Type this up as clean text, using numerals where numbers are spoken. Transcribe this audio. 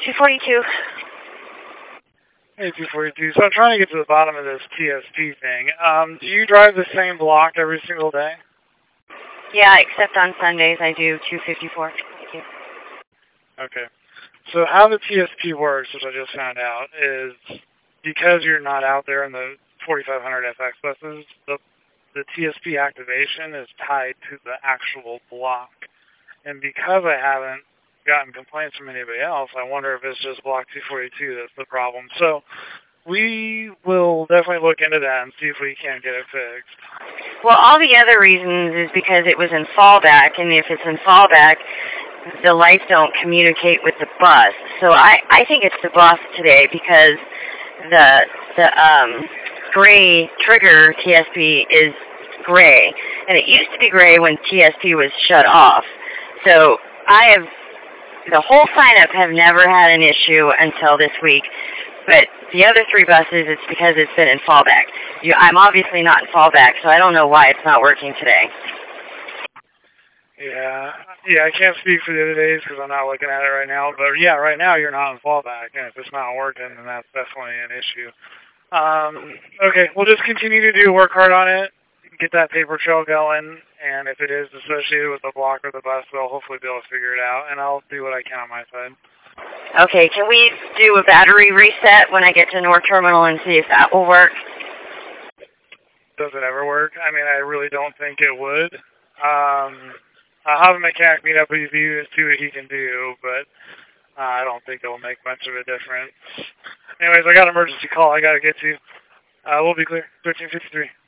242. Hey, 242. So I'm trying to get to the bottom of this TSP thing. Do you drive the same block every single day? Yeah, except on Sundays I do 254. Thank you. Okay. So how the TSP works, which I just found out, is because you're not out there in the 4500 FX buses, the TSP activation is tied to the actual block. And because I haven't gotten complaints from anybody else, I wonder if it's just block 242 that's the problem. So we will definitely look into that and see if we can get it fixed. Well, all the other reasons is because it was in fallback, and if it's in fallback, the lights don't communicate with the bus. So I think it's the bus today because the gray trigger TSP is gray, and it used to be gray when TSP was shut off. So the whole sign-up have never had an issue until this week, but the other 3 buses, it's because it's been in fallback. I'm obviously not in fallback, so I don't know why it's not working today. Yeah, I can't speak for the other days because I'm not looking at it right now, but yeah, right now you're not in fallback, and if it's not working, then that's definitely an issue. Okay, we'll just continue to work hard on it, get that paper trail going, and if it is associated with the block or the bus, they'll hopefully be able to figure it out, and I'll do what I can on my side. Okay, can we do a battery reset when I get to North Terminal and see if that will work? Does it ever work? I mean, I really don't think it would. I'll have a mechanic meet up with you to see what he can do, but I don't think it'll make much of a difference. Anyways, I got an emergency call I got to get to. We'll be clear. 1353.